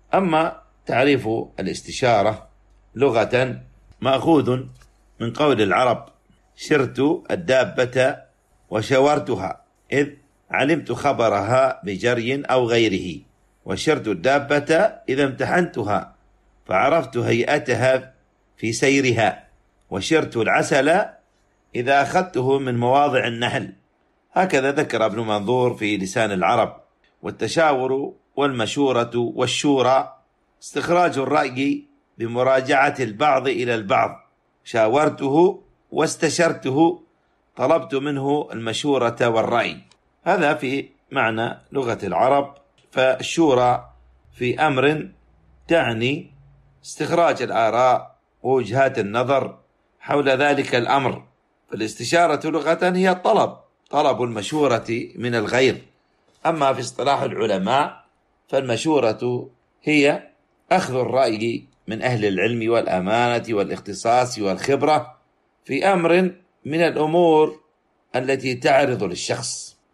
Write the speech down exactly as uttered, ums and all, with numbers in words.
أما تعريف الاستشارة لغة مأخوذ من قول العرب: شرت الدابة وشورتها، إذ علمت خبرها بجري أو غيره. وشرت الدابة إذا امتحنتها فعرفت هيئتها في سيرها. وشرت العسل إذا أخذته من مواضع النحل. هكذا ذكر ابن منظور في لسان العرب. والتشاور والمشورة والشورى استخراج الرأي بمراجعة البعض إلى البعض. شاورته واستشرته، طلبت منه المشورة والرأي. هذا في معنى لغة العرب. فالشورى في أمر تعني استخراج الآراء ووجهات النظر حول ذلك الأمر. فالاستشارة لغة هي الطلب، طلب المشورة من الغير. أما في اصطلاح العلماء فالمشورة هي أخذ الرأي من أهل العلم والأمانة والاختصاص والخبرة في أمر من الأمور التي تعرض للشخص.